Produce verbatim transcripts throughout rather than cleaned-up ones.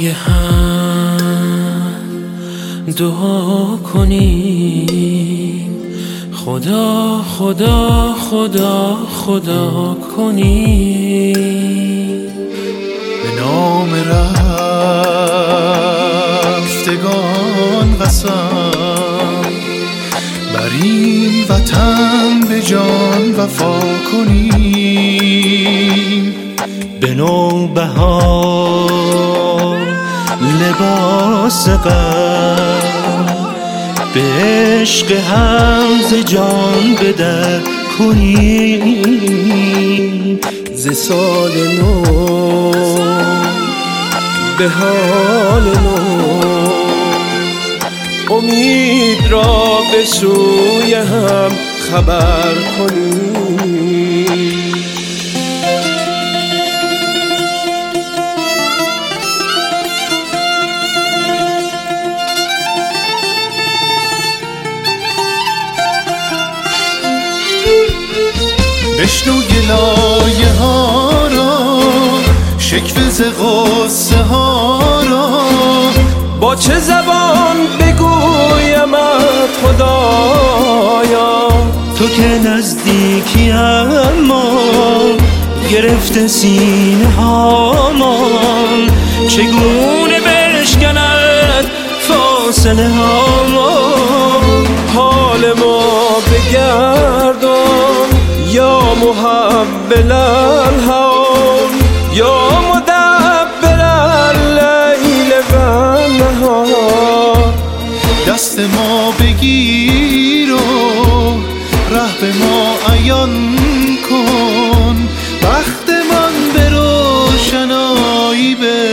برای هم دعا کنیم، خدا خدا خدا خدا کنیم. به نام رفتگان قسم، بر این وطن به جان وفا کنیم. به نوبهار لباس غم، به عشق هم ز جان به در کنیم. ز سال نو به حال نو، امید را به سوی هم خبر کنیم. بشنو گلایه ها را، شکوه ز غصه ها را، با چه زبان بگویمت خدایا؟ تو که نزدیکی اما گرفته سینه هامان، چگونه بشکند فاصله هامان؟ حال ما بگردان یا محول الهام، یا مدبر اللیل و النهار. دست ما بگیر و ره به ما عیان کن، بخت من به روشنایی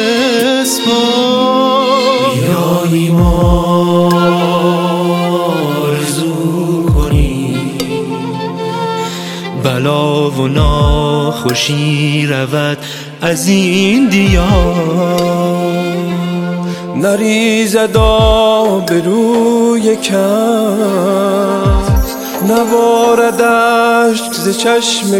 بسپار. بیایی ما آرزو کنیم، بلا و ناخوشی رود از این دیار. نریزد آب روی کس، نبارد اشک ز چشم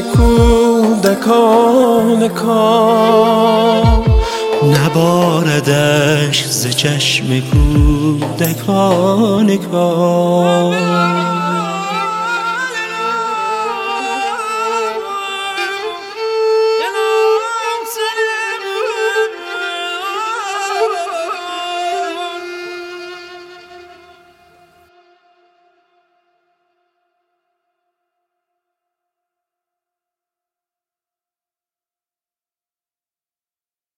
کودکان کام. نبارد اشک ز چشم کودکان کام.